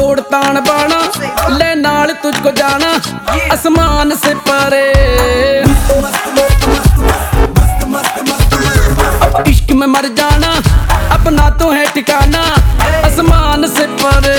तोड़ तान बाना, ले नाल तुझको जाना आसमान से परे। इश्क में मर जाना अपना तो है ठिकाना आसमान से परे।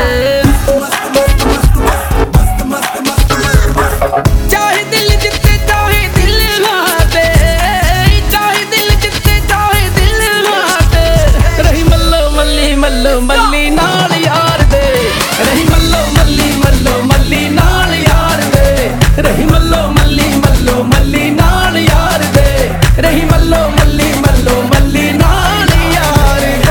चाहे दिल जितने चाहे दिल लाते, चाहे दिल जितने चाहे दिल लाते, रही मल्लो मल्ली मल्लो मल्ली नाल यार दे, रही मल्लो मल्ली मल्लो मल्ली नाल यार दे, रही मल्लो मल्ली मल्लो मल्ली नाल यार दे, रही मल्लो मल्ली मल्लो मल्ली नाल यार दे।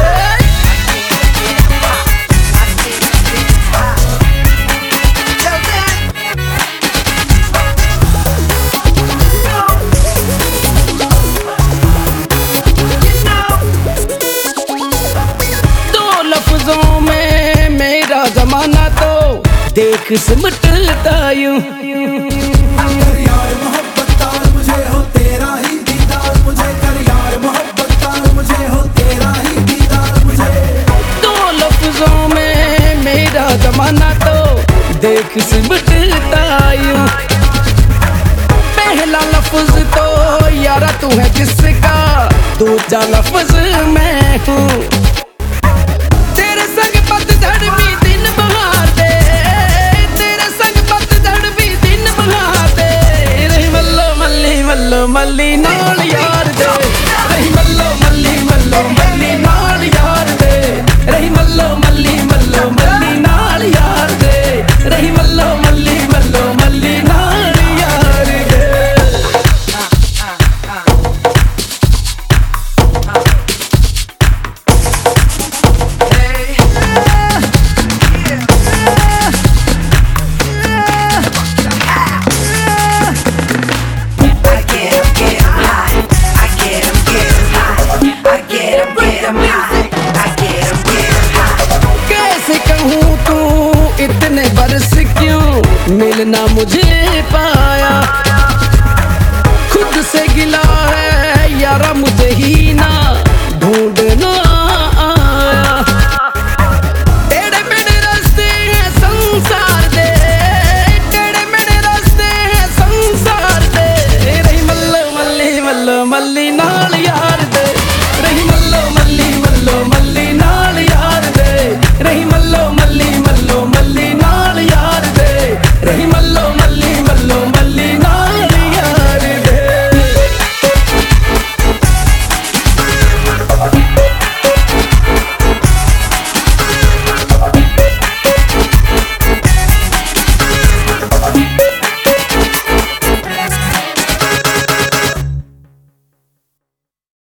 दो लफ्जों में मेरा जमाना तो देख सिमटता यूं। कर यार मोहब्बत तार मुझे हो तेरा ही दीदार, मुझे कर यार मोहब्बत तार मुझे हो तेरा ही दीदार मुझे। दो लफ्जों में मेरा जमाना तो देख सिमटता यूं। पहला लफ्ज तो यारा तू है जिसका, दूसरा लफ्ज मैं हूँ। तेरे संग पतझड़ भी दिन बहार दे, तेरे संग पतझड़ भी दिन बहार दे, रही मल्लो मल्ली मल्लो मल्ली नाल यार दे, रही मल्लो मल्ली मल्लो मल्ली नाल यार दे, रही मल्लो मल्ली मल्लो मल्ली नाल यार दे, रही मल्लो मल्ली मल्लो मल्ली नाल यार दे। कैसे कहूँ तू इतने बरस क्यों मिलना मुझे पाया, खुद से गिला है यारा मुझे ही ना ढूंढना आया। टेढ़े मेढ़े रास्ते हैं संसार दे, टेढ़े मेढ़े रास्ते हैं संसार दे, रही मल्लो मल्ली मल्लो मल्ली नाल यार